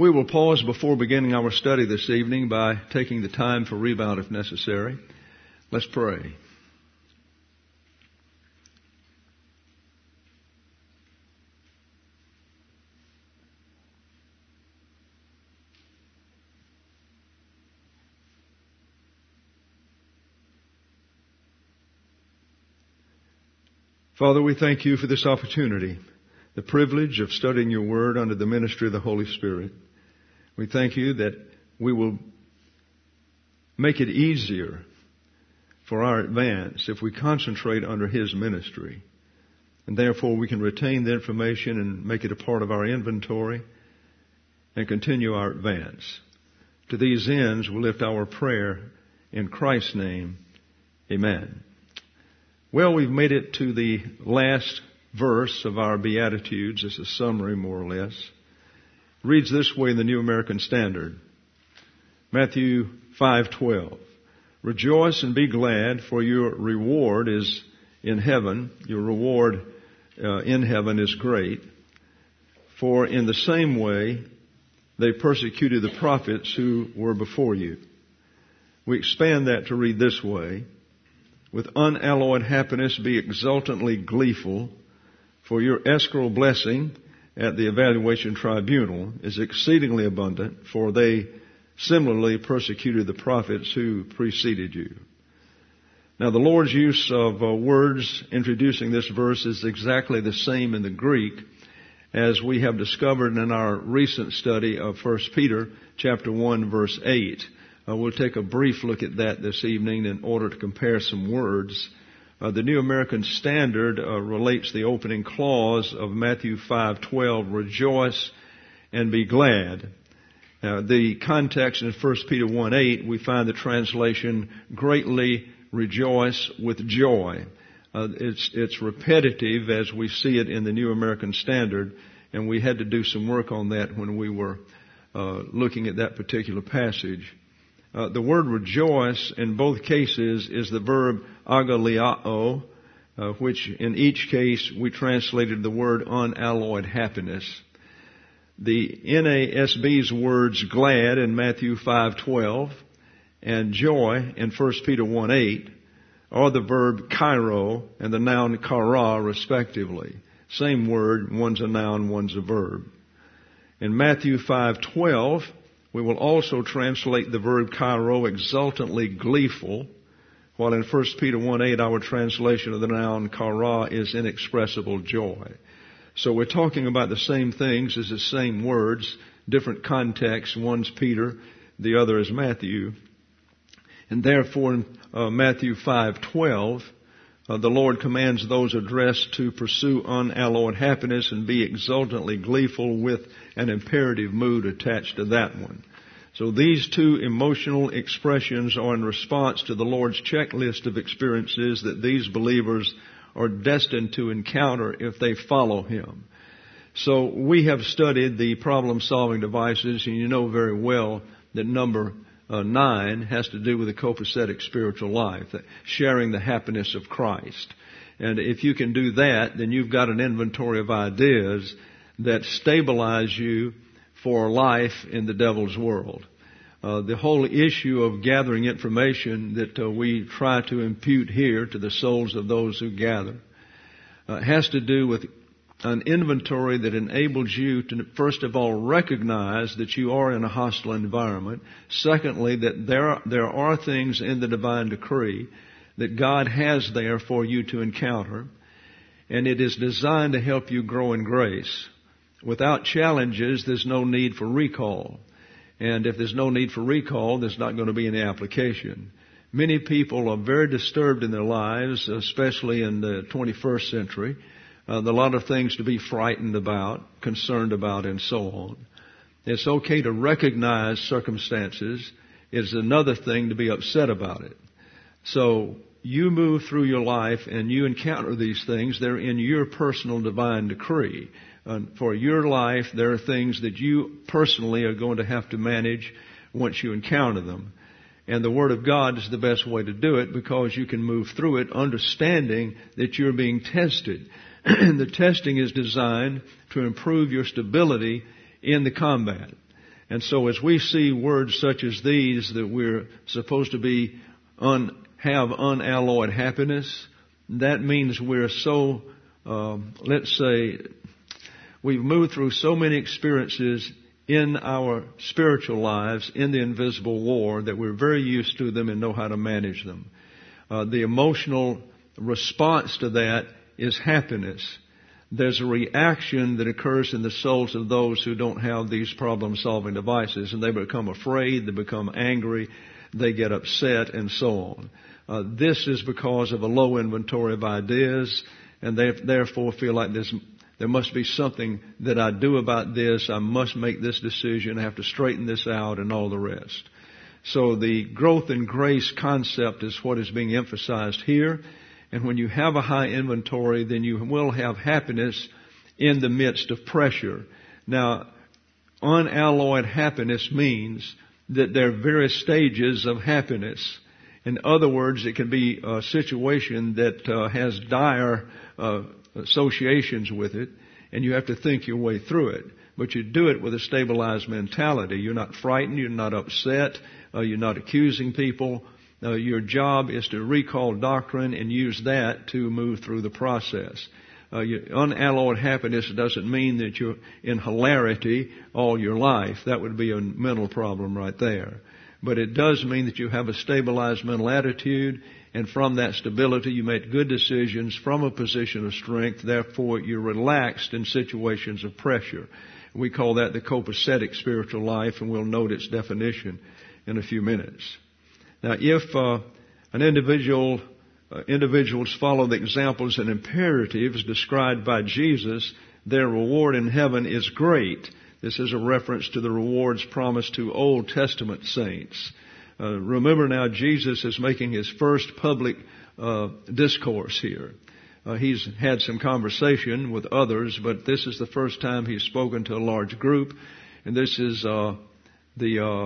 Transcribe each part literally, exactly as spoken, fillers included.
We will pause before beginning our study this evening by taking the time for rebound if necessary. Let's pray. Father, we thank you for this opportunity, the privilege of studying your word under the ministry of the Holy Spirit. We thank you that we will make it easier for our advance if we concentrate under his ministry. And therefore we can retain the information and make it a part of our inventory and continue our advance. To these ends, we lift our prayer in Christ's name. Amen. Well, we've made it to the last verse of our Beatitudes. It's a summary, more or less. It reads this way in the New American Standard. Matthew five twelve. Rejoice and be glad, for your reward is in heaven. Your reward uh, in heaven is great. For in the same way they persecuted the prophets who were before you. We expand that to read this way. With unalloyed happiness be exultantly gleeful, for your escrow blessing at the evaluation tribunal is exceedingly abundant, for they similarly persecuted the prophets who preceded you. Now the Lord's use of uh, words introducing this verse is exactly the same in the Greek as we have discovered in our recent study of First Peter chapter one verse eight. Uh, we'll take a brief look at that this evening in order to compare some words. Uh, the New American Standard uh, relates the opening clause of Matthew five twelve, rejoice and be glad. Uh, the context in First Peter one eight, we find the translation, greatly rejoice with joy. Uh, it's, it's repetitive as we see it in the New American Standard, and we had to do some work on that when we were uh, looking at that particular passage. Uh, the word rejoice in both cases is the verb agaliao, uh, which in each case we translated the word unalloyed happiness. The N A S B's words glad in Matthew five twelve and joy in First Peter one eight are the verb kairo and the noun kara respectively. Same word, one's a noun, one's a verb. In Matthew five twelve, we will also translate the verb kairo exultantly gleeful, while in First Peter one eight our translation of the noun kara is inexpressible joy. So we're talking about the same things as the same words, different contexts. One's Peter, the other is Matthew. And therefore in uh, Matthew five twelve, uh, the Lord commands those addressed to pursue unalloyed happiness and be exultantly gleeful with an imperative mood attached to that one. So these two emotional expressions are in response to the Lord's checklist of experiences that these believers are destined to encounter if they follow Him. So we have studied the problem-solving devices, and you know very well that number uh, nine has to do with the copacetic spiritual life, sharing the happiness of Christ. And if you can do that, then you've got an inventory of ideas that stabilize you for life in the devil's world. Uh, the whole issue of gathering information that uh, we try to impute here to the souls of those who gather uh, has to do with an inventory that enables you to, first of all, recognize that you are in a hostile environment. Secondly, that there are, there are things in the divine decree that God has there for you to encounter, and it is designed to help you grow in grace. Without challenges, there's no need for recall. And if there's no need for recall, there's not going to be any application. Many people are very disturbed in their lives, especially in the twenty-first century. Uh, there are a lot of things to be frightened about, concerned about, and so on. It's okay to recognize circumstances. It's another thing to be upset about it. So you move through your life and you encounter these things. They're in your personal divine decree. Uh, for your life, there are things that you personally are going to have to manage once you encounter them. And the Word of God is the best way to do it because you can move through it understanding that you're being tested. The testing is designed to improve your stability in the combat. And so as we see words such as these, that we're supposed to be un, have unalloyed happiness, that means we're so, um, let's say, we've moved through so many experiences in our spiritual lives, in the invisible war, that we're very used to them and know how to manage them. Uh, the emotional response to that is happiness. There's a reaction that occurs in the souls of those who don't have these problem-solving devices, and they become afraid, they become angry, they get upset, and so on. Uh, this is because of a low inventory of ideas, and they therefore feel like there's, there must be something that I do about this. I must make this decision. I have to straighten this out, and all the rest. So the growth in grace concept is what is being emphasized here. And when you have a high inventory, then you will have happiness in the midst of pressure. Now, unalloyed happiness means that there are various stages of happiness. In other words, it can be a situation that uh, has dire uh, associations with it, and you have to think your way through it. But you do it with a stabilized mentality. You're not frightened. You're not upset. Uh, you're not accusing people. Uh, your job is to recall doctrine and use that to move through the process. Uh, your unalloyed happiness doesn't mean that you're in hilarity all your life. That would be a mental problem right there. But it does mean that you have a stabilized mental attitude, and from that stability you make good decisions from a position of strength. Therefore, you're relaxed in situations of pressure. We call that the copacetic spiritual life, and we'll note its definition in a few minutes. Now, if uh, an individual, uh, individuals follow the examples and imperatives described by Jesus, their reward in heaven is great. This is a reference to the rewards promised to Old Testament saints. Uh, remember now, Jesus is making his first public uh, discourse here. Uh, he's had some conversation with others, but this is the first time he's spoken to a large group, and this is uh, the uh,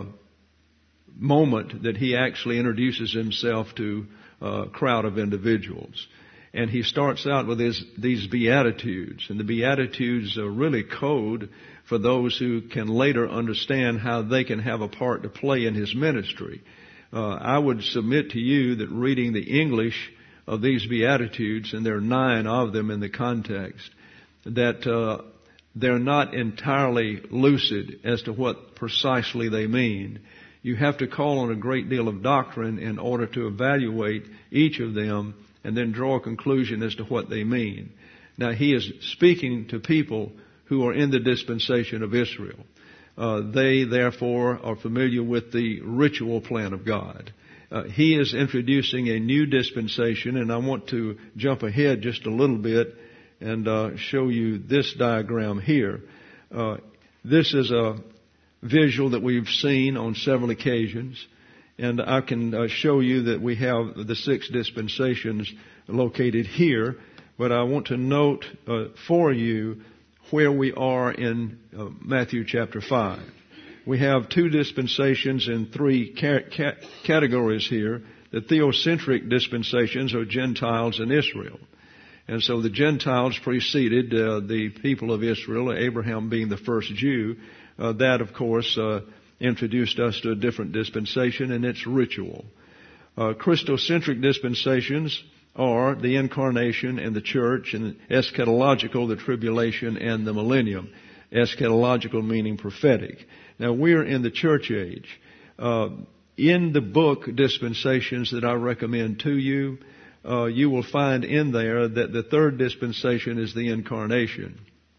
moment that he actually introduces himself to a crowd of individuals. And he starts out with his, these Beatitudes. And the Beatitudes are really code for those who can later understand how they can have a part to play in his ministry. Uh, I would submit to you that reading the English of these Beatitudes, and there are nine of them in the context, that uh, they're not entirely lucid as to what precisely they mean. You have to call on a great deal of doctrine in order to evaluate each of them and then draw a conclusion as to what they mean. Now, he is speaking to people who are in the dispensation of Israel. Uh, they, therefore, are familiar with the ritual plan of God. Uh, he is introducing a new dispensation, and I want to jump ahead just a little bit and uh, show you this diagram here. Uh, this is a visual that we've seen on several occasions, and I can uh, show you that we have the six dispensations located here, but I want to note uh, for you where we are in uh, Matthew chapter five. We have two dispensations in three ca- ca- categories here. The theocentric dispensations are Gentiles and Israel. And so the Gentiles preceded uh, the people of Israel, Abraham being the first Jew. Uh, that, of course, uh, introduced us to a different dispensation, and it's ritual. Uh, Christocentric dispensations are the incarnation and the church, and eschatological, the tribulation and the millennium. Eschatological meaning prophetic. Now, we're in the church age. Uh, in the book Dispensations that I recommend to you, uh, you will find in there that the third dispensation is the incarnation.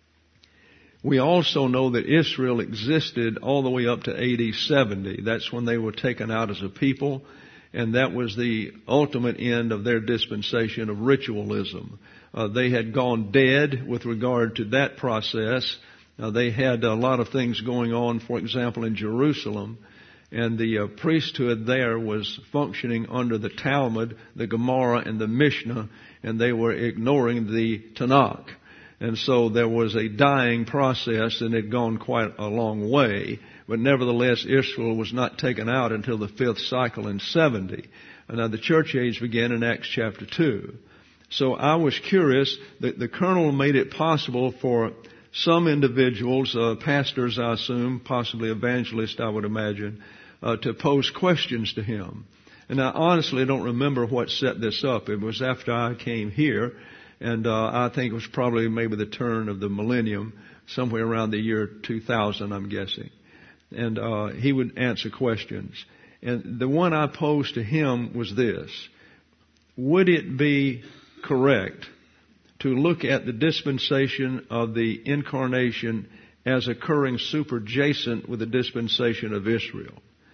We also know that Israel existed all the way up to A D seventy. That's when they were taken out as a people, and that was the ultimate end of their dispensation of ritualism. Uh, they had gone dead with regard to that process. Uh, they had a lot of things going on, for example, in Jerusalem, and the uh, priesthood there was functioning under the Talmud, the Gemara, and the Mishnah, and they were ignoring the Tanakh. And so there was a dying process, and it had gone quite a long way. But nevertheless, Israel was not taken out until the fifth cycle in seventy. Now, the church age began in Acts chapter two. So I was curious that the Colonel made it possible for some individuals, uh, pastors I assume, possibly evangelists I would imagine, uh, to pose questions to him. And I honestly don't remember what set this up. It was after I came here, and uh, I think it was probably maybe the turn of the millennium, somewhere around the year two thousand, I'm guessing. And uh, he would answer questions. And the one I posed to him was this: would it be correct to look at the dispensation of the incarnation as occurring superjacent with the dispensation of Israel?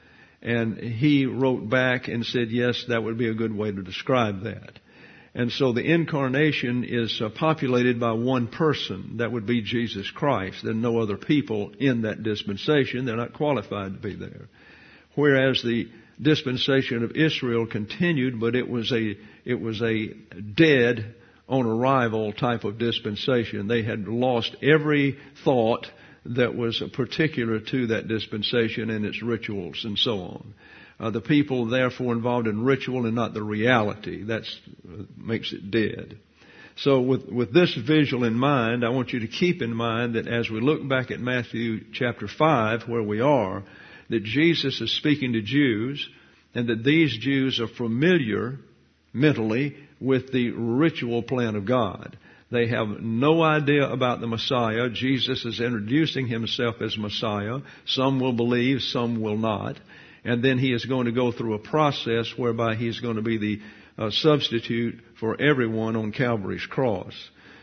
And he wrote back and said, yes, that would be a good way to describe that. And so the incarnation is uh, populated by one person. That would be Jesus Christ. There are no other people in that dispensation. They're not qualified to be there. Whereas the dispensation of Israel continued, but it was a, it was a dead on arrival type of dispensation. They had lost every thought that was particular to that dispensation and its rituals and so on. Uh, the people therefore involved in ritual and not the reality. That uh, makes it dead. So with, with this visual in mind, I want you to keep in mind that as we look back at Matthew chapter five, where we are, that Jesus is speaking to Jews, and that these Jews are familiar mentally with the ritual plan of God. They have no idea about the Messiah. Jesus is introducing himself as Messiah. Some will believe, some will not. And then he is going to go through a process whereby he's going to be the uh, substitute for everyone on Calvary's cross.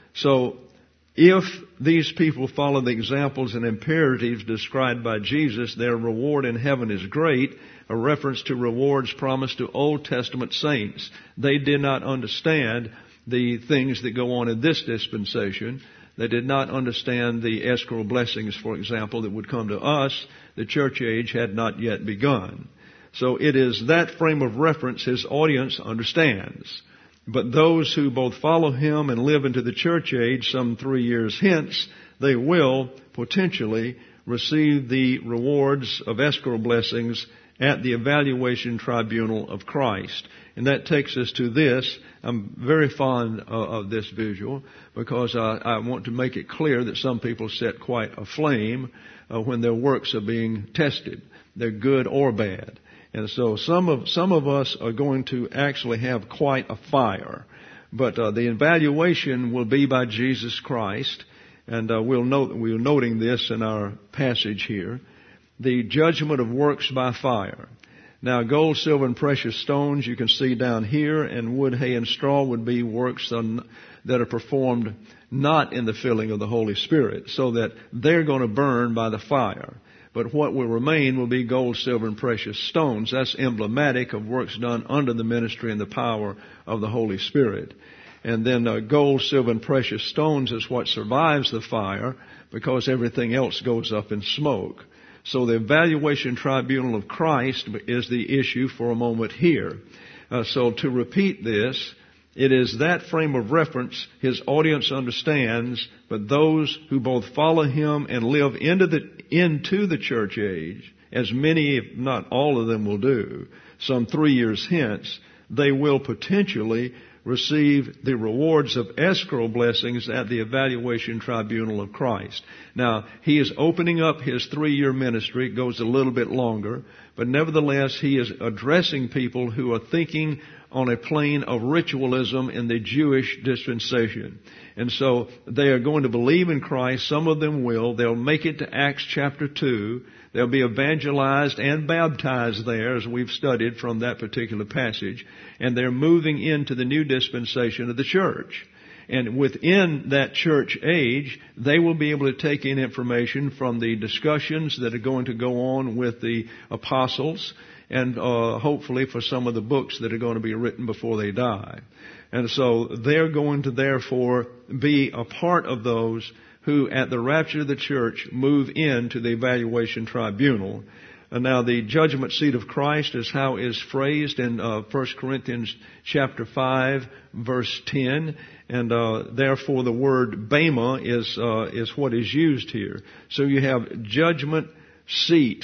So if these people follow the examples and imperatives described by Jesus, their reward in heaven is great, a reference to rewards promised to Old Testament saints. They did not understand the things that go on in this dispensation. They did not understand the escrow blessings, for example, that would come to us. The church age had not yet begun. So it is that frame of reference his audience understands. But those who both follow him and live into the church age some three years hence, they will potentially receive the rewards of escrow blessings at the evaluation tribunal of Christ. And that takes us to this. I'm very fond uh, of this visual because uh, I want to make it clear that some people set quite a flame uh, when their works are being tested. They're good or bad. And so some of some of us are going to actually have quite a fire. But uh, the evaluation will be by Jesus Christ. And uh, we'll note, we're noting this in our passage here. The judgment of works by fire. Now, gold, silver, and precious stones you can see down here, and wood, hay, and straw would be works that are performed not in the filling of the Holy Spirit, so that they're going to burn by the fire. But what will remain will be gold, silver, and precious stones. That's emblematic of works done under the ministry and the power of the Holy Spirit. And then uh, gold, silver, and precious stones is what survives the fire, because everything else goes up in smoke. So the evaluation tribunal of Christ is the issue for a moment here. Uh, so to repeat this, it is that frame of reference his audience understands, but those who both follow him and live into the, into the church age, as many, if not all of them will do, some three years hence, they will potentially receive the rewards of escrow blessings at the evaluation tribunal of Christ. Now, he is opening up his three-year ministry. It goes a little bit longer, but nevertheless, he is addressing people who are thinking on a plane of ritualism in the Jewish dispensation. And so they are going to believe in Christ. Some of them will. They'll make it to Acts chapter two. They'll be evangelized and baptized there, as we've studied from that particular passage. And they're moving into the new dispensation of the church. And within that church age, they will be able to take in information from the discussions that are going to go on with the apostles, and uh, hopefully for some of the books that are going to be written before they die. And so they're going to therefore be a part of those who at the rapture of the church move into the evaluation tribunal. And now the judgment seat of Christ is how is phrased in uh, First Corinthians chapter five, verse ten. And uh, therefore the word bema is uh, is what is used here. So you have judgment seat.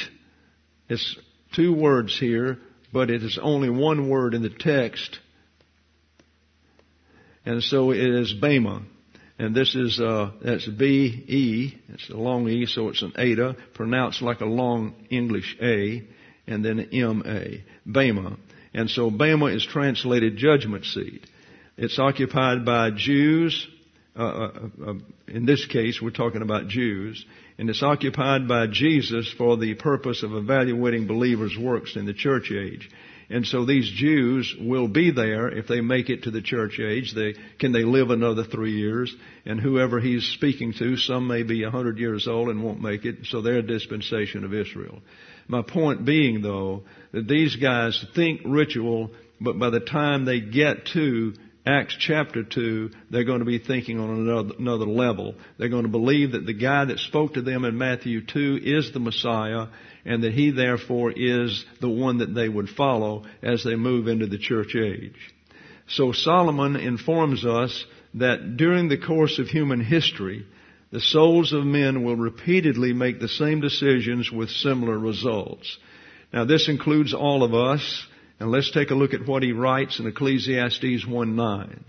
It's two words here, but it is only one word in the text. And so it is bema. And this is, uh, that's B E. It's a long E, so it's an Ada, pronounced like a long English A, and then M A. Bema. And so Bema is translated judgment seat. It's occupied by Jews. Uh, uh, uh, in this case, we're talking about Jews. And it's occupied by Jesus for the purpose of evaluating believers' works in the church age. And so these Jews will be there if they make it to the church age. They, can they live another three years? And whoever he's speaking to, some may be a hundred years old and won't make it. So they're a dispensation of Israel. My point being, though, that these guys think ritual, but by the time they get to Acts chapter two, they're going to be thinking on another, another level. They're going to believe that the guy that spoke to them in Matthew two is the Messiah, and that he therefore is the one that they would follow as they move into the church age. So Solomon informs us that during the course of human history, the souls of men will repeatedly make the same decisions with similar results. Now this includes all of us. And let's take a look at what he writes in Ecclesiastes one nine.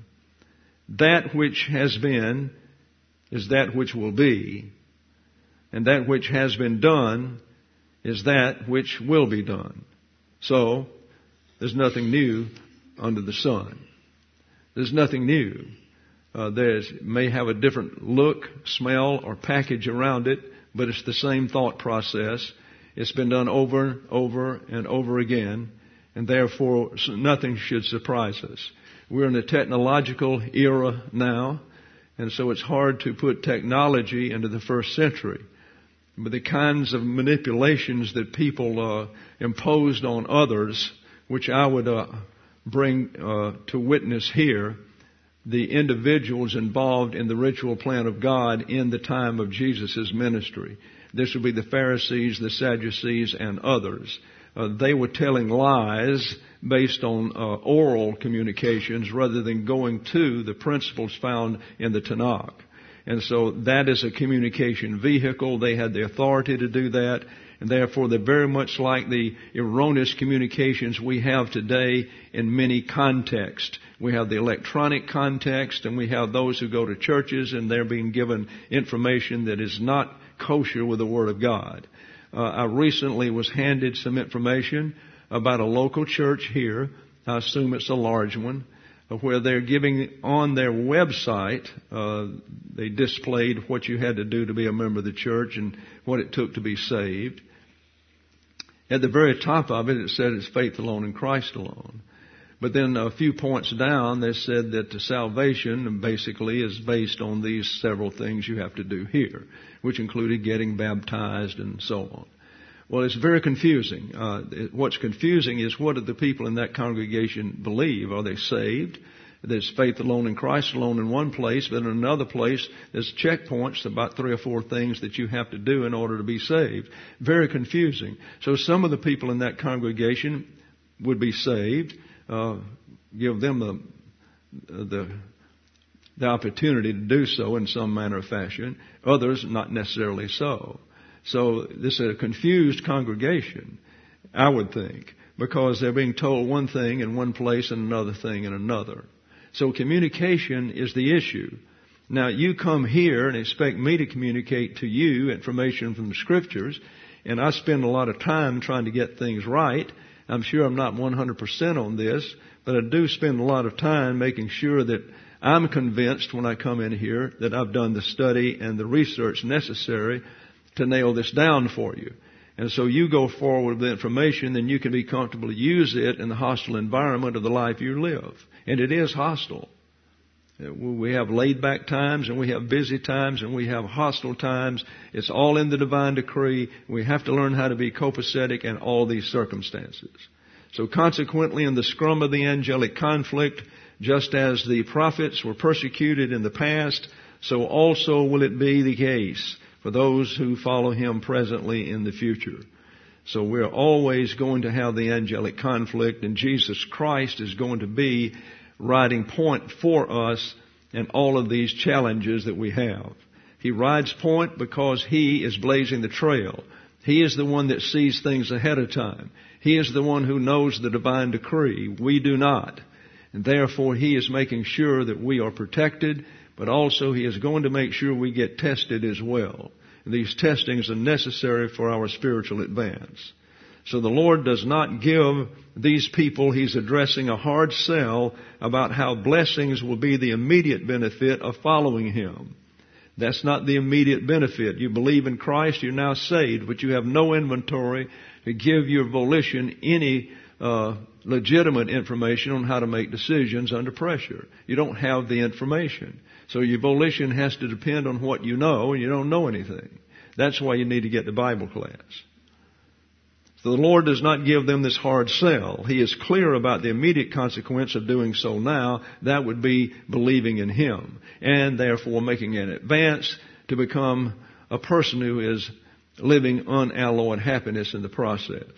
That which has been is that which will be, and that which has been done is that which will be done. So, there's nothing new under the sun. There's nothing new. Uh, there's may have a different look, smell, or package around it, but it's the same thought process. It's been done over, over, and over again. And therefore, nothing should surprise us. We're in a technological era now, and so it's hard to put technology into the first century. But the kinds of manipulations that people uh, imposed on others, which I would uh, bring uh, to witness here, the individuals involved in the ritual plan of God in the time of Jesus' ministry. This would be the Pharisees, the Sadducees, and others. Uh, they were telling lies based on uh, oral communications rather than going to the principles found in the Tanakh. And so that is a communication vehicle. They had the authority to do that. And therefore they're very much like the erroneous communications we have today in many contexts. We have the electronic context, and we have those who go to churches and they're being given information that is not kosher with the Word of God. Uh, I recently was handed some information about a local church here. I assume it's a large one, uh, where they're giving on their website, uh, they displayed what you had to do to be a member of the church and what it took to be saved. At the very top of it, it said it's faith alone in Christ alone. But then a few points down, they said that the salvation basically is based on these several things you have to do here, which included getting baptized and so on. Well, it's very confusing. Uh, it, what's confusing is what do the people in that congregation believe? Are they saved? There's faith alone in Christ alone in one place, but in another place, there's checkpoints, about three or four things that you have to do in order to be saved. Very confusing. So some of the people in that congregation would be saved. Uh, give them the, the the opportunity to do so in some manner or fashion. Others, not necessarily so. So this is a confused congregation, I would think, because they're being told one thing in one place and another thing in another. So communication is the issue. Now, you come here and expect me to communicate to you information from the Scriptures, and I spend a lot of time trying to get things right. I'm sure I'm not one hundred percent on this, but I do spend a lot of time making sure that I'm convinced when I come in here that I've done the study and the research necessary to nail this down for you. And so you go forward with the information, then you can be comfortable to use it in the hostile environment of the life you live. And it is hostile. We have laid-back times, and we have busy times, and we have hostile times. It's all in the divine decree. We have to learn how to be copacetic in all these circumstances. So consequently, in the scrum of the angelic conflict, just as the prophets were persecuted in the past, so also will it be the case for those who follow Him presently in the future. So we're always going to have the angelic conflict, and Jesus Christ is going to be riding point for us in all of these challenges that we have. He rides point because He is blazing the trail. He is the one that sees things ahead of time. He is the one who knows the divine decree. We do not. And therefore He is making sure that we are protected, but also He is going to make sure we get tested as well. And these testings are necessary for our spiritual advance. So the Lord does not give these people He's addressing a hard sell about how blessings will be the immediate benefit of following Him. That's not the immediate benefit. You believe in Christ, you're now saved, but you have no inventory to give your volition any uh, legitimate information on how to make decisions under pressure. You don't have the information. So your volition has to depend on what you know, and you don't know anything. That's why you need to get to Bible class. So the Lord does not give them this hard sell. He is clear about the immediate consequence of doing so now. That would be believing in Him, and therefore making an advance to become a person who is living unalloyed happiness in the process.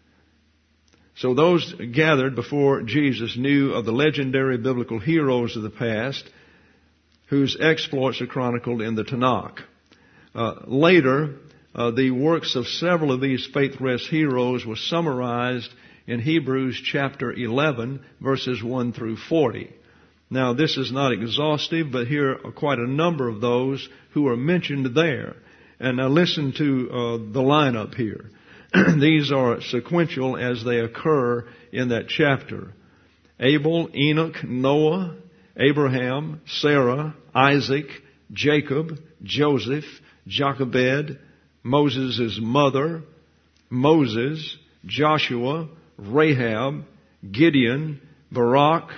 So those gathered before Jesus knew of the legendary biblical heroes of the past whose exploits are chronicled in the Tanakh. Uh, later, Uh, the works of several of these faith-rest heroes were summarized in Hebrews chapter eleven, verses one through forty. Now, this is not exhaustive, but here are quite a number of those who are mentioned there. And now listen to uh, the lineup here. These are sequential as they occur in that chapter. Abel, Enoch, Noah, Abraham, Sarah, Isaac, Jacob, Joseph, Jochebed, Moses' mother, Moses, Joshua, Rahab, Gideon, Barak,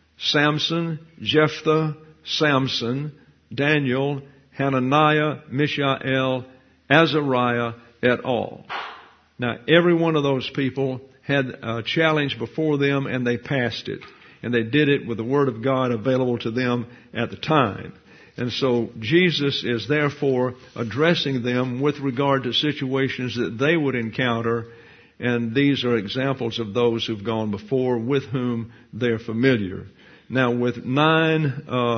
Samson, Jephthah, Samson, Daniel, Hananiah, Mishael, Azariah, et al. Now, every one of those people had a challenge before them, and they passed it. And they did it with the Word of God available to them at the time. And so Jesus is therefore addressing them with regard to situations that they would encounter, and these are examples of those who've gone before with whom they're familiar. Now, with nine uh,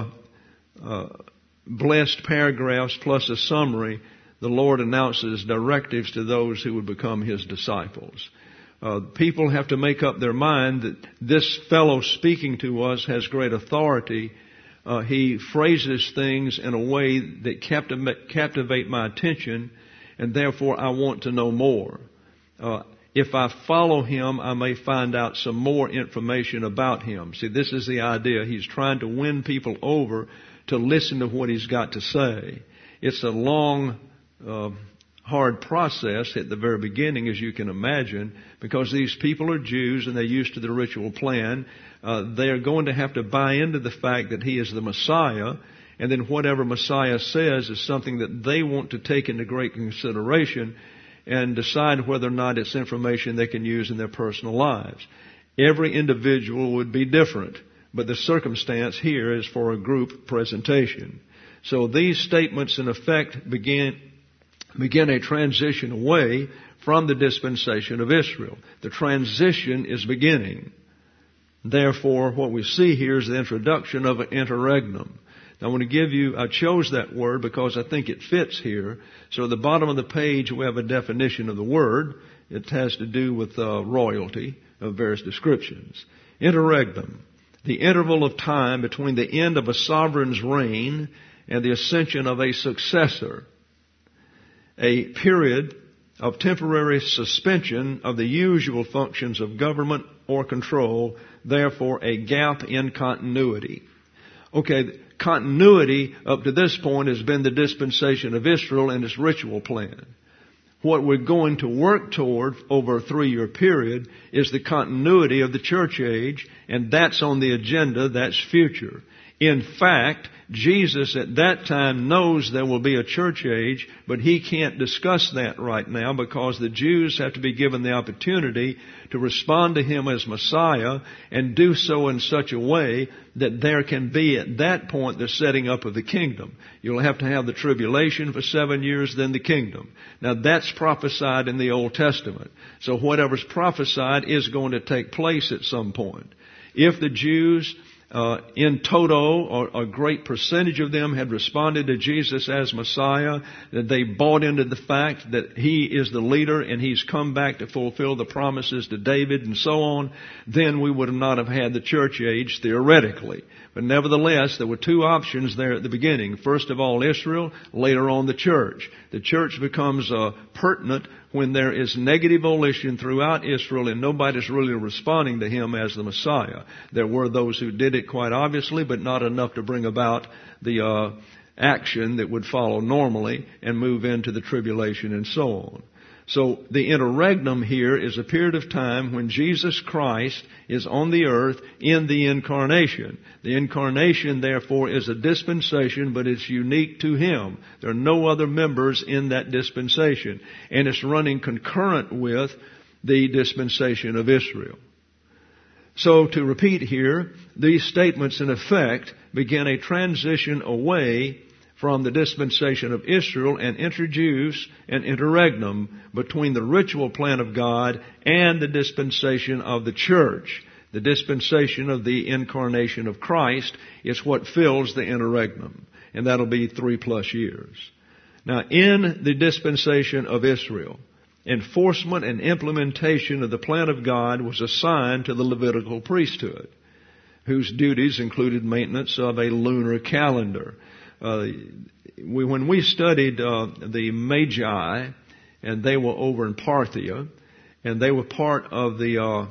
uh, blessed paragraphs plus a summary, the Lord announces directives to those who would become His disciples. Uh, people have to make up their mind that this fellow speaking to us has great authority. Uh, he phrases things in a way that captivate, captivate my attention, and therefore I want to know more. Uh, if I follow him, I may find out some more information about him. See, this is the idea. He's trying to win people over to listen to what he's got to say. It's a long, uh, hard process at the very beginning, as you can imagine, because these people are Jews and they're used to the ritual plan. Uh, they're going to have to buy into the fact that He is the Messiah, and then whatever Messiah says is something that they want to take into great consideration and decide whether or not it's information they can use in their personal lives. Every individual would be different, but the circumstance here is for a group presentation. So these statements in effect begin begin a transition away from the dispensation of Israel. The transition is beginning. Therefore, what we see here is the introduction of an interregnum. Now, I want to give you, I chose that word because I think it fits here. So at the bottom of the page, we have a definition of the word. It has to do with uh, royalty of various descriptions. Interregnum, the interval of time between the end of a sovereign's reign and the ascension of a successor. A period of temporary suspension of the usual functions of government or control, therefore a gap in continuity. Okay, continuity up to this point has been the dispensation of Israel and its ritual plan. What we're going to work toward over a three-year period is the continuity of the church age, and that's on the agenda, that's future. In fact, Jesus at that time knows there will be a church age, but He can't discuss that right now because the Jews have to be given the opportunity to respond to Him as Messiah and do so in such a way that there can be at that point the setting up of the kingdom. You'll have to have the tribulation for seven years, then the kingdom. Now that's prophesied in the Old Testament. So whatever's prophesied is going to take place at some point. If the Jews Uh, in total, or a great percentage of them had responded to Jesus as Messiah, that they bought into the fact that He is the leader and He's come back to fulfill the promises to David and so on, then we would not have had the church age theoretically. But nevertheless, there were two options there at the beginning. First of all, Israel, later on the church. The church becomes uh, pertinent when there is negative volition throughout Israel and nobody's really responding to Him as the Messiah. There were those who did it quite obviously, but not enough to bring about the uh, action that would follow normally and move into the tribulation and so on. So the interregnum here is a period of time when Jesus Christ is on the earth in the incarnation. The incarnation, therefore, is a dispensation, but it's unique to Him. There are no other members in that dispensation. And it's running concurrent with the dispensation of Israel. So to repeat here, these statements in effect begin a transition away from the dispensation of Israel and introduce an interregnum between the ritual plan of God and the dispensation of the church. The dispensation of the incarnation of Christ is what fills the interregnum, and that'll be three plus years. Now, in the dispensation of Israel, enforcement and implementation of the plan of God was assigned to the Levitical priesthood, whose duties included maintenance of a lunar calendar. Uh, we, when we studied uh, the Magi, and they were over in Parthia, and they were part of the uh,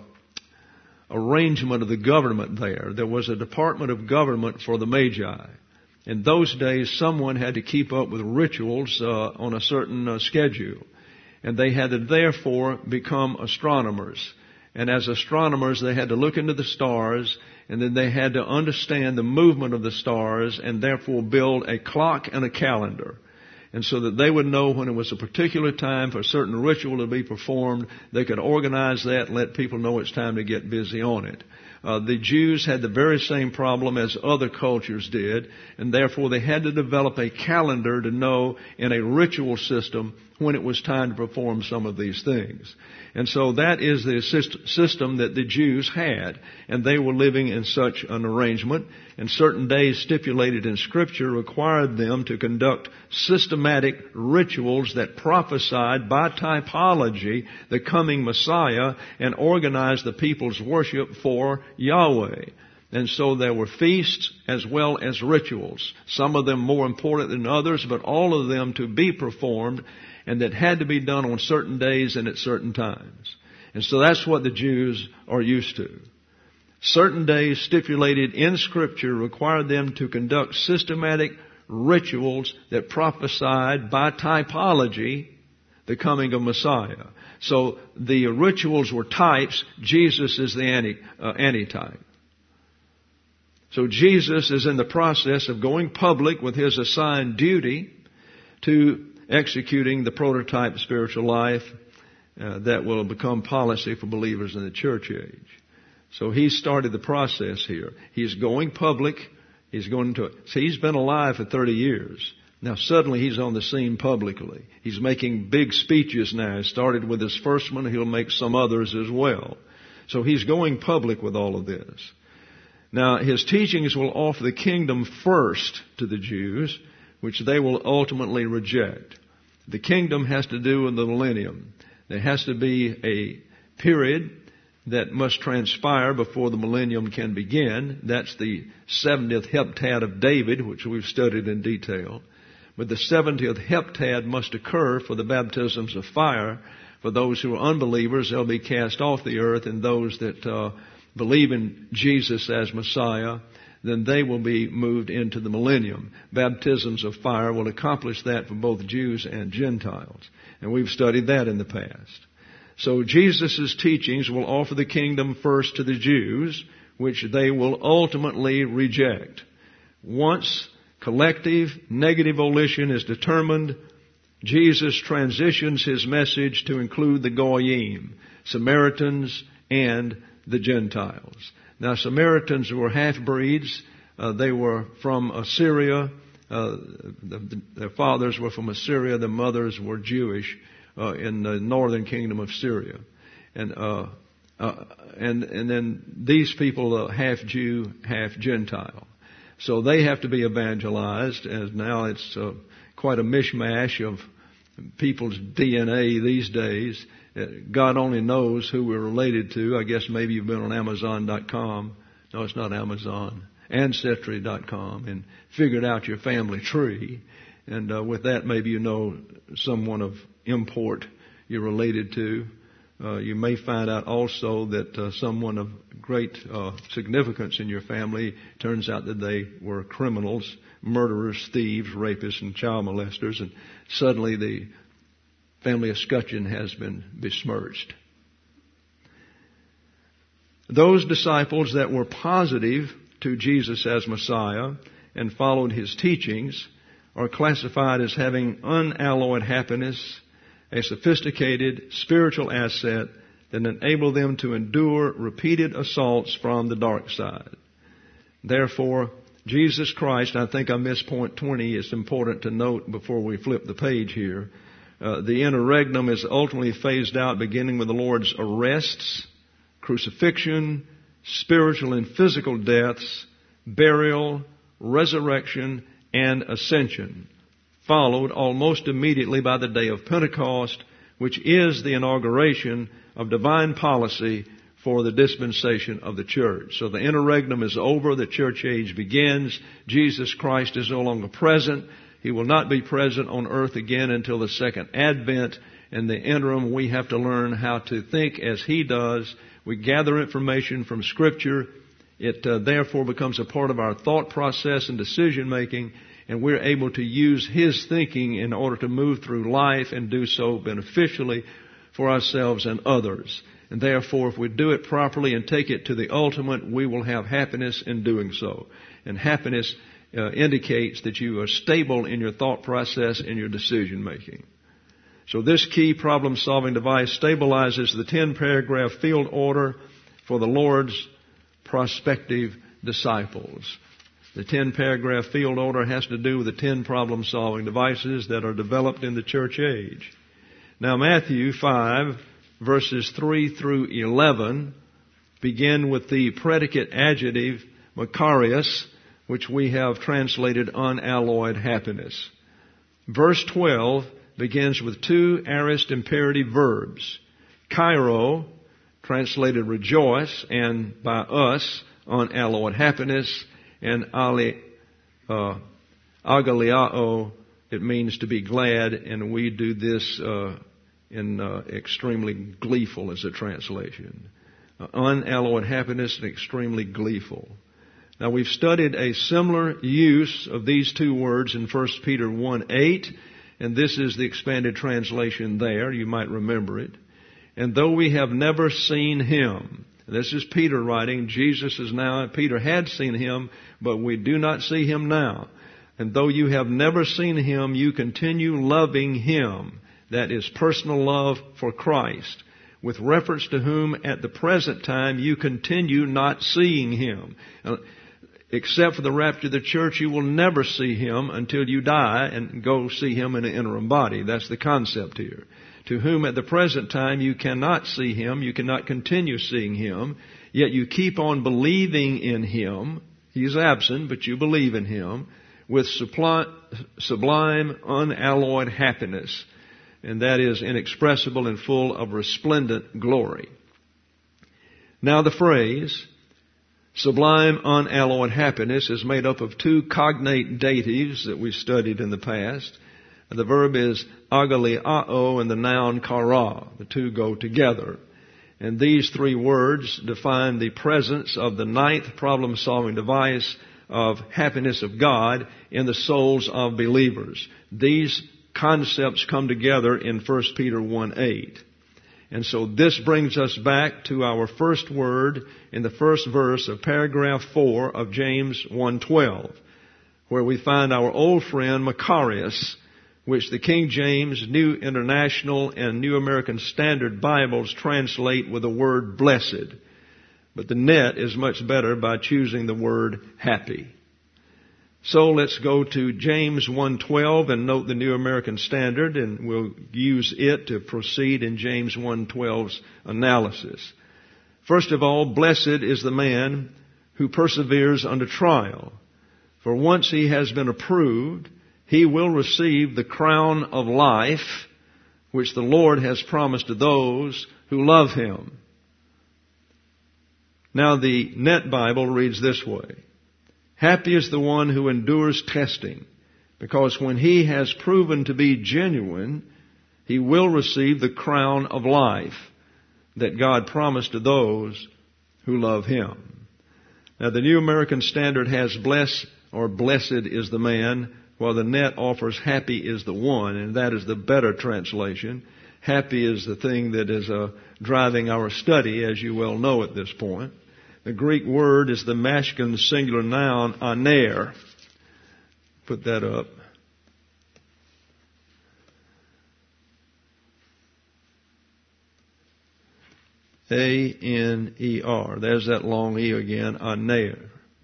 arrangement of the government there. There was a department of government for the Magi. In those days, someone had to keep up with rituals uh, on a certain uh, schedule, and they had to therefore become astronomers. And as astronomers, they had to look into the stars, and then they had to understand the movement of the stars and therefore build a clock and a calendar. And so that they would know when it was a particular time for a certain ritual to be performed, they could organize that and let people know it's time to get busy on it. Uh, the Jews had the very same problem as other cultures did, and therefore they had to develop a calendar to know in a ritual system when it was time to perform some of these things. And so that is the system that the Jews had, and they were living in such an arrangement, and certain days stipulated in Scripture required them to conduct systematic rituals that prophesied by typology the coming Messiah and organize the people's worship for Yahweh. And so there were feasts as well as rituals, some of them more important than others, but all of them to be performed, and that had to be done on certain days and at certain times. And so that's what the Jews are used to. Certain days stipulated in Scripture required them to conduct systematic rituals that prophesied by typology the coming of Messiah. So the rituals were types. Jesus is the anti, uh, antitype. So Jesus is in the process of going public with His assigned duty to executing the prototype spiritual life uh, that will become policy for believers in the church age. So He started the process here. He's going public. He's going to, see, He's been alive for thirty years. Now suddenly He's on the scene publicly. He's making big speeches now. He started with His first one. He'll make some others as well. So He's going public with all of this. Now His teachings will offer the kingdom first to the Jews, which they will ultimately reject. The kingdom has to do with the millennium. There has to be a period that must transpire before the millennium can begin. That's the seventieth heptad of David, which we've studied in detail. But the seventieth heptad must occur for the baptisms of fire. For those who are unbelievers, they'll be cast off the earth, and those that uh, believe in Jesus as Messiah, then they will be moved into the millennium. Baptisms of fire will accomplish that for both Jews and Gentiles. And we've studied that in the past. So Jesus' teachings will offer the kingdom first to the Jews, which they will ultimately reject. Once collective negative volition is determined, Jesus transitions His message to include the Goyim, Samaritans, and the Gentiles. Now, Samaritans were half-breeds. Uh, they were from Assyria. Uh, the, the, their fathers were from Assyria. Their mothers were Jewish uh, in the northern kingdom of Syria. And uh, Uh, and, and then these people are half Jew, half Gentile. So they have to be evangelized, as now it's uh, quite a mishmash of people's D N A these days. Uh, God only knows who we're related to. I guess maybe you've been on Amazon dot com. No, it's not Amazon. Ancestry dot com and figured out your family tree. And uh, with that, maybe you know someone of import you're related to. Uh, you may find out also that uh, someone of great uh, significance in your family turns out that they were criminals, murderers, thieves, rapists, and child molesters, and suddenly the family escutcheon has been besmirched. Those disciples that were positive to Jesus as Messiah and followed His teachings are classified as having unalloyed happiness, a sophisticated spiritual asset that enabled them to endure repeated assaults from the dark side. Therefore, Jesus Christ, I think I missed point twenty, it's important to note before we flip the page here, uh, the interregnum is ultimately phased out beginning with the Lord's arrests, crucifixion, spiritual and physical deaths, burial, resurrection, and ascension, followed almost immediately by the day of Pentecost, which is the inauguration of divine policy for the dispensation of the church. So the interregnum is over, the church age begins, Jesus Christ is no longer present, He will not be present on earth again until the second advent. In the interim, we have to learn how to think as He does. We gather information from Scripture. It uh, therefore becomes a part of our thought process and decision making, and we're able to use His thinking in order to move through life and do so beneficially for ourselves and others. And therefore, if we do it properly and take it to the ultimate, we will have happiness in doing so. And happiness uh, indicates that you are stable in your thought process and your decision making. So this key problem-solving device stabilizes the ten-paragraph field order for the Lord's prospective disciples. The ten-paragraph field order has to do with the ten problem-solving devices that are developed in the church age. Now, Matthew five, verses three through eleven begin with the predicate adjective Makarios, which we have translated unalloyed happiness. Verse twelve begins with two aorist imperative verbs, kairo, translated rejoice, and by us, unalloyed happiness, and ali, uh, agaliao, it means to be glad, and we do this uh, in uh, extremely gleeful as a translation. Uh, unalloyed happiness and extremely gleeful. Now we've studied a similar use of these two words in First Peter one eight, and this is the expanded translation there. You might remember it. And though we have never seen Him, this is Peter writing, Jesus is now, Peter had seen Him, but we do not see Him now. And though you have never seen Him, you continue loving Him. That is personal love for Christ, with reference to whom at the present time you continue not seeing Him. Uh, Except for the rapture of the church, you will never see Him until you die and go see Him in an interim body. That's the concept here. To whom at the present time you cannot see Him, you cannot continue seeing Him, yet you keep on believing in Him. He's absent, but you believe in Him with sublime, unalloyed happiness. And that is inexpressible and full of resplendent glory. Now the phrase, sublime, unalloyed happiness, is made up of two cognate datives that we studied in the past. The verb is agaliao and the noun kara. The two go together. And these three words define the presence of the ninth problem-solving device of happiness of God in the souls of believers. These concepts come together in First Peter one eight. And so this brings us back to our first word in the first verse of paragraph four of James one twelve, where we find our old friend Makarios, which the King James, New International, and New American Standard Bibles translate with the word blessed. But the net is much better by choosing the word happy. So let's go to James one twelve and note the New American Standard, and we'll use it to proceed in James one twelve's analysis. First of all, blessed is the man who perseveres under trial. For once he has been approved, he will receive the crown of life, which the Lord has promised to those who love Him. Now the Net Bible reads this way: Happy is the one who endures testing, because when he has proven to be genuine, he will receive the crown of life that God promised to those who love Him. Now the New American Standard has blessed or blessed is the man, while the Net offers happy is the one, and that is the better translation. Happy is the thing that is uh, driving our study, as you well know at this point. The Greek word is the masculine singular noun aner. Put that up. A N E R. There's that long E again, aner.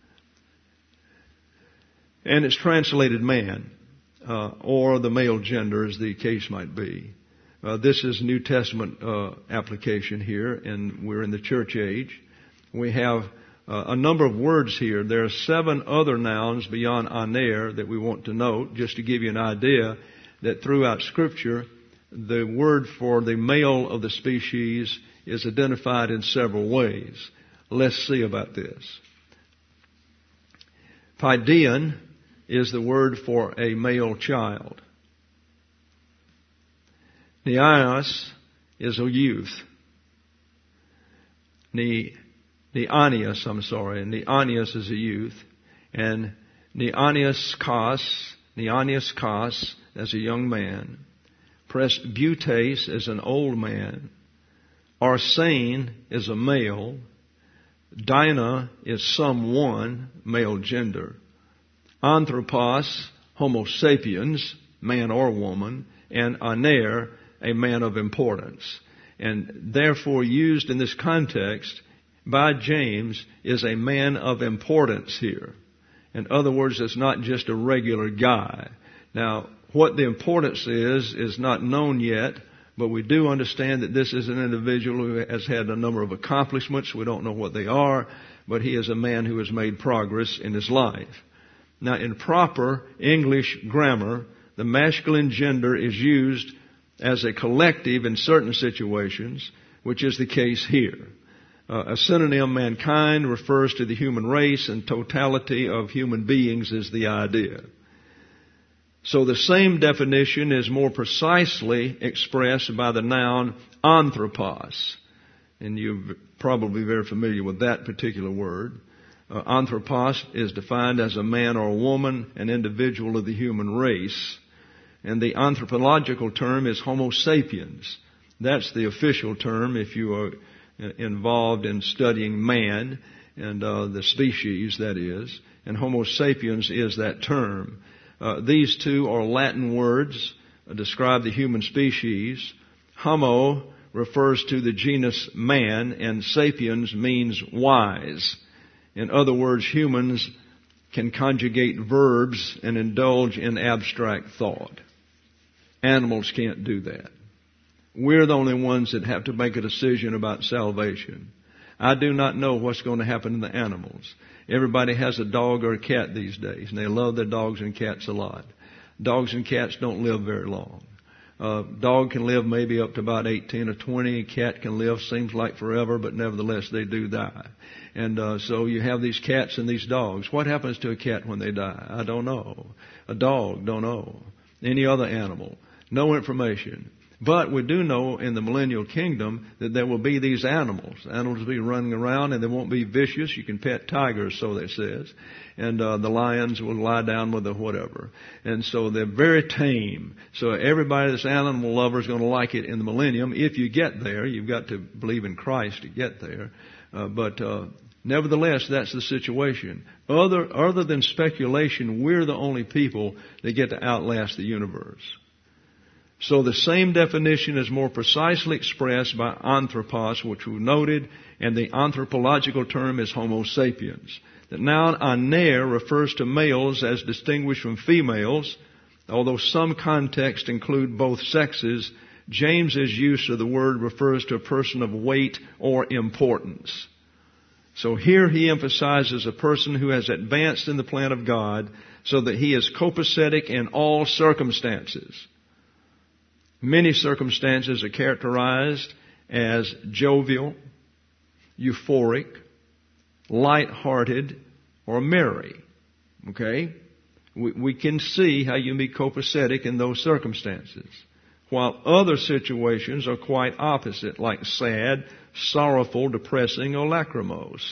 And it's translated man, uh, or the male gender, as the case might be. Uh, this is New Testament uh, application here, and we're in the church age. We have uh, a number of words here. There are seven other nouns beyond aner that we want to note, just to give you an idea that throughout Scripture, the word for the male of the species is identified in several ways. Let's see about this. Paideon is the word for a male child. Neaios is a youth. Ne, Neanias, I'm sorry, Neanias is a youth. And Neanias Kos, Neanias Kos as a young man. Presbytes is an old man. Arsene is a male. Dinah is someone, male gender. Anthropos, Homo sapiens, man or woman. And aner, a man of importance. And therefore used in this context by James is a man of importance here. In other words, it's not just a regular guy. Now, what the importance is, is not known yet, but we do understand that this is an individual who has had a number of accomplishments. We don't know what they are, but he is a man who has made progress in his life. Now, in proper English grammar, the masculine gender is used as a collective in certain situations, which is the case here. Uh, a synonym, mankind, refers to the human race, and totality of human beings is the idea. So the same definition is more precisely expressed by the noun anthropos. And you're probably very familiar with that particular word. Uh, anthropos is defined as a man or a woman, an individual of the human race. And the anthropological term is Homo sapiens. That's the official term if you are involved in studying man and uh, the species, that is. And Homo sapiens is that term. Uh, these two are Latin words, uh, describe the human species. Homo refers to the genus man, and sapiens means wise. In other words, humans can conjugate verbs and indulge in abstract thought. Animals can't do that. We're the only ones that have to make a decision about salvation. I do not know what's going to happen to the animals. Everybody has a dog or a cat these days, and they love their dogs and cats a lot. Dogs and cats don't live very long. A dog can live maybe up to about eighteen or twenty. A cat can live, seems like forever, but nevertheless they do die. And uh, so you have these cats and these dogs. What happens to a cat when they die? I don't know. A dog, don't know. Any other animal, no information. But we do know in the millennial kingdom that there will be these animals. Animals will be running around, and they won't be vicious. You can pet tigers, so they says. And uh, the lions will lie down with the whatever. And so they're very tame. So everybody that's animal lover is going to like it in the millennium. If you get there, you've got to believe in Christ to get there. Uh, but uh, nevertheless, that's the situation. Other, other than speculation, we're the only people that get to outlast the universe. So the same definition is more precisely expressed by anthropos, which we noted, and the anthropological term is Homo sapiens. The noun aner refers to males as distinguished from females, although some contexts include both sexes. James's use of the word refers to a person of weight or importance. So here he emphasizes a person who has advanced in the plan of God so that he is copacetic in all circumstances. Many circumstances are characterized as jovial, euphoric, light-hearted, or merry. Okay? We, we can see how you can be copacetic in those circumstances. While other situations are quite opposite, like sad, sorrowful, depressing, or lachrymose.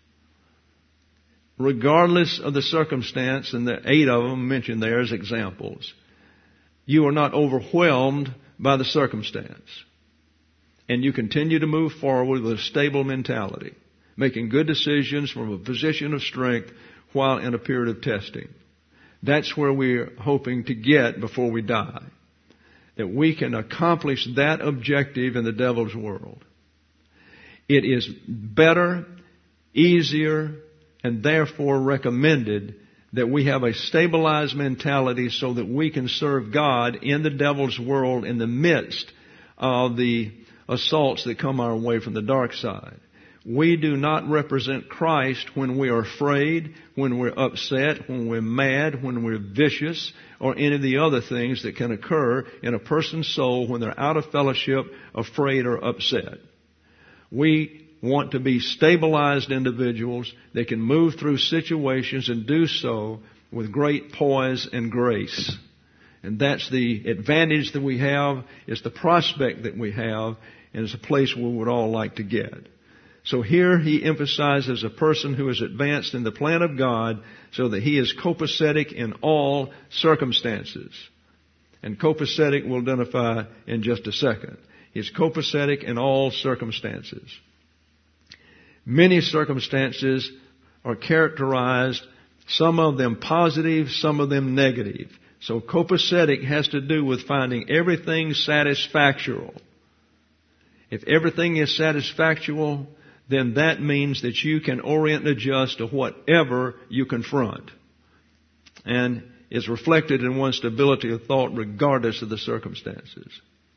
Regardless of the circumstance, and the eight of them mentioned there as examples, you are not overwhelmed by the circumstance. And you continue to move forward with a stable mentality, making good decisions from a position of strength while in a period of testing. That's where we're hoping to get before we die. That we can accomplish that objective in the devil's world. It is better, easier, and therefore recommended that we have a stabilized mentality so that we can serve God in the devil's world in the midst of the assaults that come our way from the dark side. We do not represent Christ when we are afraid, when we're upset, when we're mad, when we're vicious, or any of the other things that can occur in a person's soul when they're out of fellowship, afraid, or upset. We want to be stabilized individuals that can move through situations and do so with great poise and grace. And that's the advantage that we have, it's the prospect that we have, and it's a place we would all like to get. So here he emphasizes a person who is advanced in the plan of God so that he is copacetic in all circumstances. And copacetic we'll identify in just a second. He's copacetic in all circumstances. Many circumstances are characterized, some of them positive, some of them negative. So copacetic has to do with finding everything satisfactual. If everything is satisfactual, then that means that you can orient and adjust to whatever you confront. And is reflected in one's stability of thought regardless of the circumstances.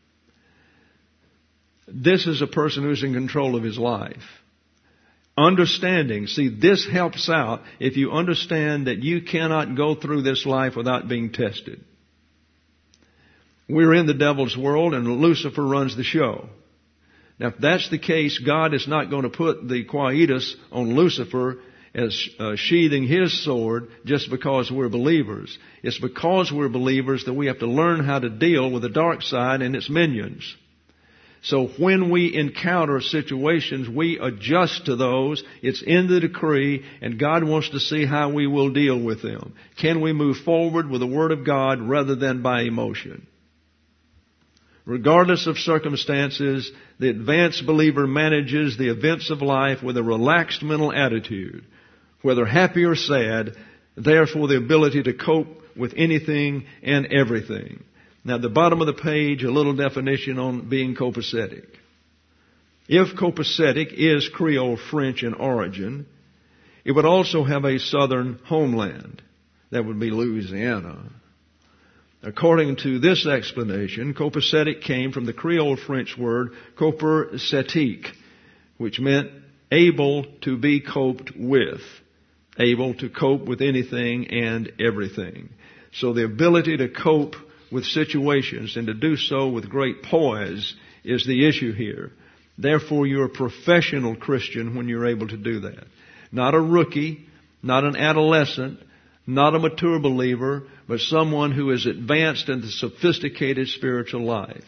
This is a person who's in control of his life. Understanding, see, this helps out if you understand that you cannot go through this life without being tested. We're in the devil's world and Lucifer runs the show. Now, if that's the case, God is not going to put the quietus on Lucifer as uh, sheathing his sword just because we're believers. It's because we're believers that we have to learn how to deal with the dark side and its minions. So when we encounter situations, we adjust to those. It's in the decree, and God wants to see how we will deal with them. Can we move forward with the Word of God rather than by emotion? Regardless of circumstances, the advanced believer manages the events of life with a relaxed mental attitude, whether happy or sad, therefore the ability to cope with anything and everything. Now, at the bottom of the page, a little definition on being copacetic. If copacetic is Creole French in origin, it would also have a southern homeland. That would be Louisiana. According to this explanation, copacetic came from the Creole French word copercetique, which meant able to be coped with, able to cope with anything and everything. So the ability to cope with situations and to do so with great poise is the issue here. Therefore, you're a professional Christian when you're able to do that. Not a rookie, not an adolescent, not a mature believer, but someone who is advanced in the sophisticated spiritual life.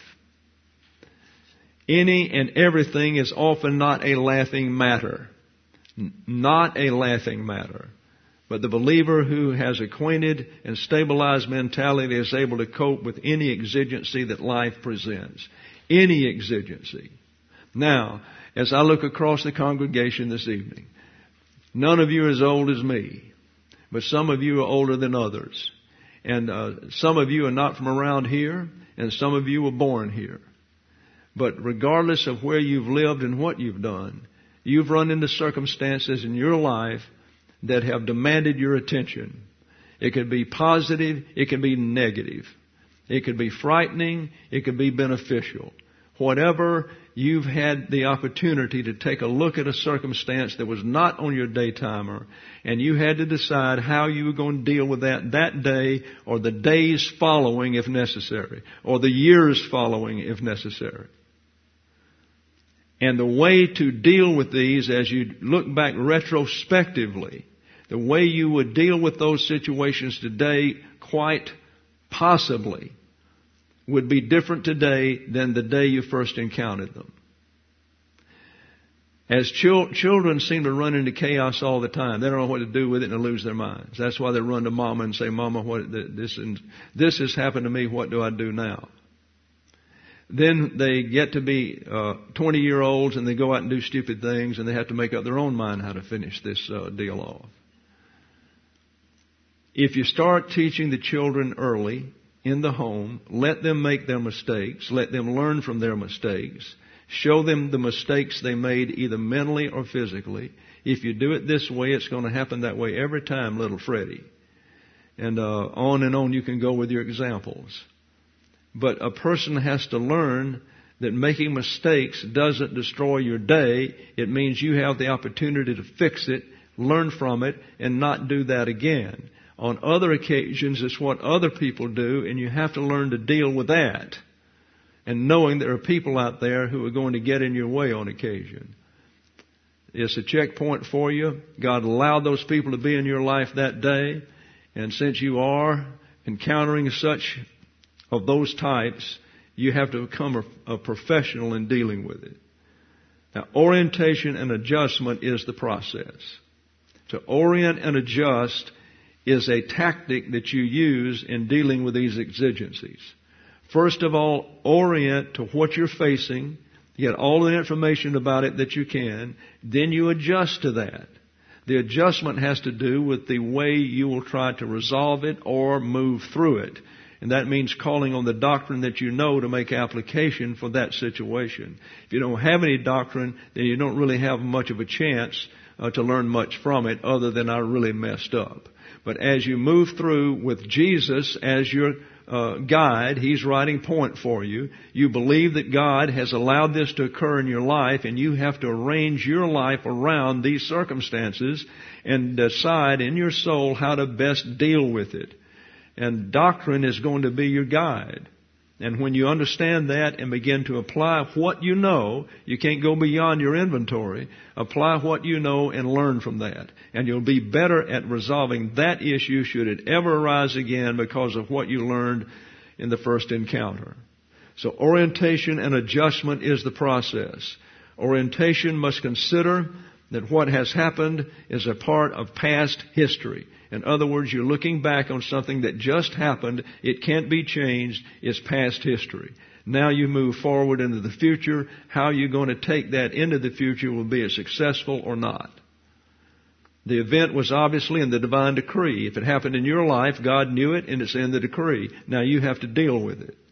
Any and everything is often not a laughing matter. Not a laughing matter. But the believer who has acquainted and stabilized mentality is able to cope with any exigency that life presents. Any exigency. Now, as I look across the congregation this evening, none of you are as old as me. But some of you are older than others. And uh, some of you are not from around here, and some of you were born here. But regardless of where you've lived and what you've done, you've run into circumstances in your life that have demanded your attention. It can be positive, it can be negative. It could be frightening. It could be beneficial. Whatever you've had the opportunity to take a look at a circumstance that was not on your day timer, and you had to decide how you were going to deal with that that day or the days following if necessary, or the years following if necessary. And the way to deal with these as you look back retrospectively, the way you would deal with those situations today quite possibly would be different today than the day you first encountered them. As chil- children seem to run into chaos all the time. They don't know what to do with it and lose their minds. That's why they run to Mama and say, Mama, what, this, this has happened to me. What do I do now? Then they get to be uh, twenty-year-olds and they go out and do stupid things and they have to make up their own mind how to finish this uh, deal off. If you start teaching the children early in the home, let them make their mistakes, let them learn from their mistakes, show them the mistakes they made either mentally or physically. If you do it this way, it's going to happen that way every time, little Freddie. And uh, on and on you can go with your examples. But a person has to learn that making mistakes doesn't destroy your day. It means you have the opportunity to fix it, learn from it, and not do that again. On other occasions, it's what other people do, and you have to learn to deal with that. And knowing there are people out there who are going to get in your way on occasion. It's a checkpoint for you. God allowed those people to be in your life that day. And since you are encountering such of those types, you have to become a, a professional in dealing with it. Now, orientation and adjustment is the process. To orient and adjust is a tactic that you use in dealing with these exigencies. First of all, orient to what you're facing. Get all the information about it that you can. Then you adjust to that. The adjustment has to do with the way you will try to resolve it or move through it. And that means calling on the doctrine that you know to make application for that situation. If you don't have any doctrine, then you don't really have much of a chance uh, to learn much from it other than I really messed up. But as you move through with Jesus as your uh, guide, He's writing point for you. You believe that God has allowed this to occur in your life, and you have to arrange your life around these circumstances and decide in your soul how to best deal with it. And doctrine is going to be your guide. And when you understand that and begin to apply what you know, you can't go beyond your inventory. Apply what you know and learn from that. And you'll be better at resolving that issue should it ever arise again because of what you learned in the first encounter. So orientation and adjustment is the process. Orientation must consider that what has happened is a part of past history. In other words, you're looking back on something that just happened. It can't be changed. It's past history. Now you move forward into the future. How you're going to take that into the future will be as successful or not. The event was obviously in the divine decree. If it happened in your life, God knew it and it's in the decree. Now you have to deal with it.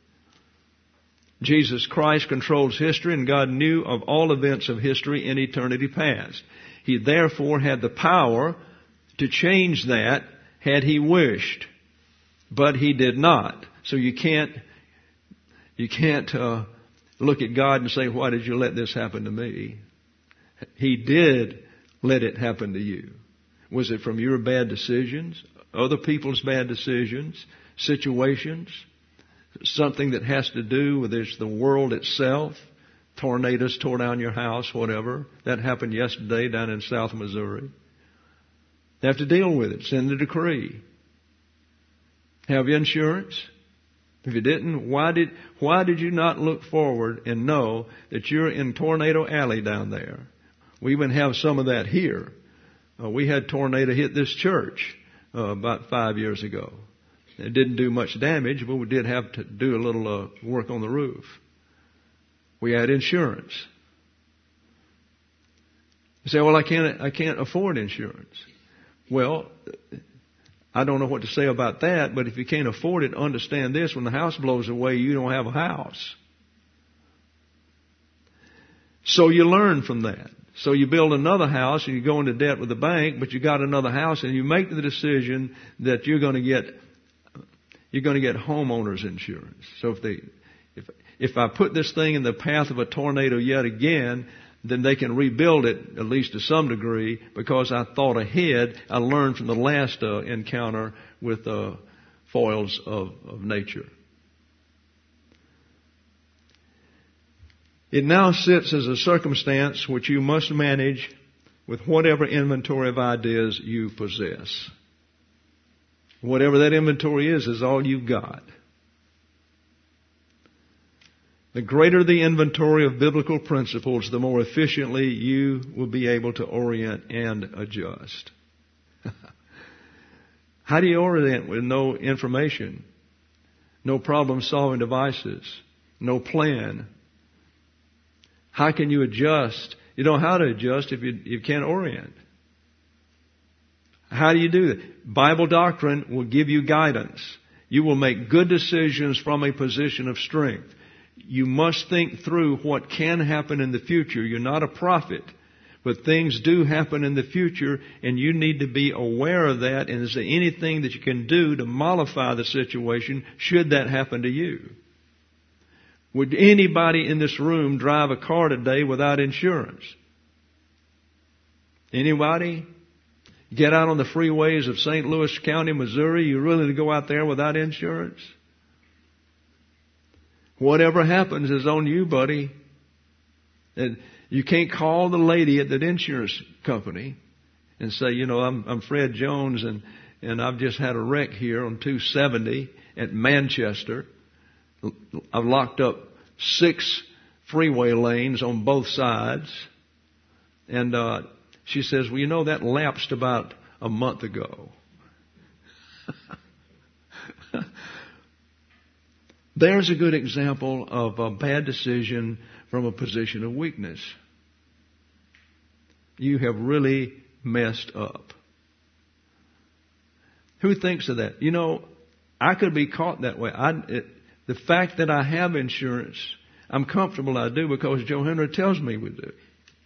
Jesus Christ controls history, and God knew of all events of history in eternity past. He therefore had the power to change that had He wished, but He did not. So you can't you can't uh, look at God and say, "Why did you let this happen to me?" He did let it happen to you. Was it from your bad decisions, other people's bad decisions, situations? Something that has to do with the world itself. Tornadoes tore down your house, whatever. That happened yesterday down in South Missouri. You have to deal with it. It's in the decree. Have you insurance? If you didn't, why did why did you not look forward and know that you're in Tornado Alley down there? We even have some of that here. Uh, we had tornado hit this church uh, about five years ago. It didn't do much damage, but we did have to do a little uh, work on the roof. We had insurance. You say, well, I can't, I can't afford insurance. Well, I don't know what to say about that, but if you can't afford it, understand this. When the house blows away, you don't have a house. So you learn from that. So you build another house and you go into debt with the bank, but you got another house and you make the decision that you're going to get you're going to get homeowners insurance. So if they, if, if I put this thing in the path of a tornado yet again, then they can rebuild it, at least to some degree, because I thought ahead. I learned from the last uh, encounter with uh, foils of, of nature. It now sits as a circumstance which you must manage with whatever inventory of ideas you possess. Whatever that inventory is, is all you've got. The greater the inventory of biblical principles, the more efficiently you will be able to orient and adjust. How do you orient with no information, no problem-solving devices, no plan? How can you adjust? You don't know how to adjust if you, you can't orient. How do you do that? Bible doctrine will give you guidance. You will make good decisions from a position of strength. You must think through what can happen in the future. You're not a prophet, but things do happen in the future, and you need to be aware of that. And is there anything that you can do to mollify the situation should that happen to you? Would anybody in this room drive a car today without insurance? Anybody? Get out on the freeways of Saint Louis County, Missouri, you're willing to go out there without insurance? Whatever happens is on you, buddy. And you can't call the lady at that insurance company and say, you know, I'm, I'm Fred Jones and, and I've just had a wreck here on two seventy at Manchester. I've locked up six freeway lanes on both sides. And uh, she says, well, you know, that lapsed about a month ago. There's a good example of a bad decision from a position of weakness. You have really messed up. Who thinks of that? You know, I could be caught that way. I, it, the fact that I have insurance, I'm comfortable I do because Joe Henry tells me we do.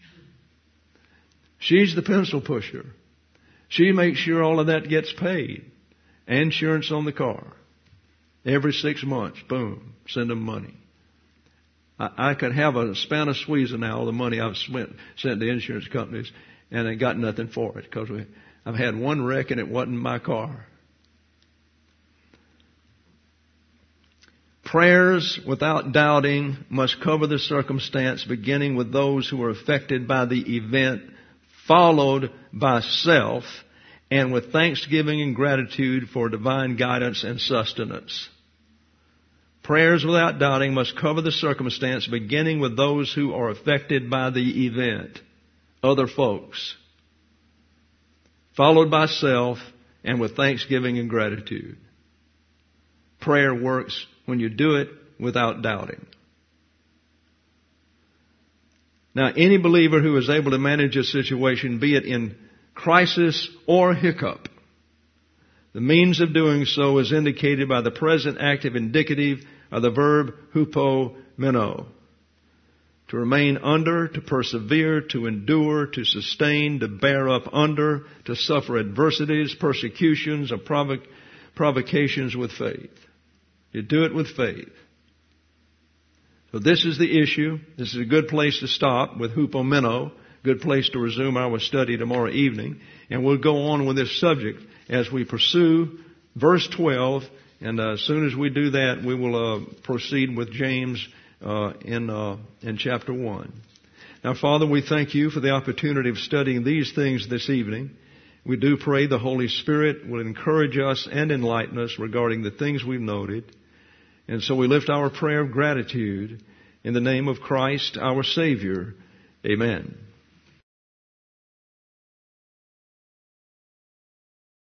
She's the pencil pusher. She makes sure all of that gets paid. Insurance on the car. Every six months, boom, send them money. I, I could have a span of squeeze now, all the money I've spent, sent to insurance companies, and I got nothing for it because we, I've had one wreck and it wasn't my car. Prayers without doubting must cover the circumstance, beginning with those who are affected by the event, followed by self, and with thanksgiving and gratitude for divine guidance and sustenance. Prayers without doubting must cover the circumstance, beginning with those who are affected by the event, other folks, followed by self, and with thanksgiving and gratitude. Prayer works when you do it without doubting. Now, any believer who is able to manage a situation, be it in crisis or hiccup, the means of doing so is indicated by the present active indicative of the verb hupomeno. To remain under, to persevere, to endure, to sustain, to bear up under, to suffer adversities, persecutions, or provoc- provocations with faith. You do it with faith. So this is the issue. This is a good place to stop with hupomeno. Good place to resume our study tomorrow evening. And we'll go on with this subject as we pursue verse twelve. And uh, as soon as we do that, we will uh, proceed with James uh, in uh, in chapter one. Now, Father, we thank you for the opportunity of studying these things this evening. We do pray the Holy Spirit will encourage us and enlighten us regarding the things we've noted. And so we lift our prayer of gratitude in the name of Christ, our Savior. Amen.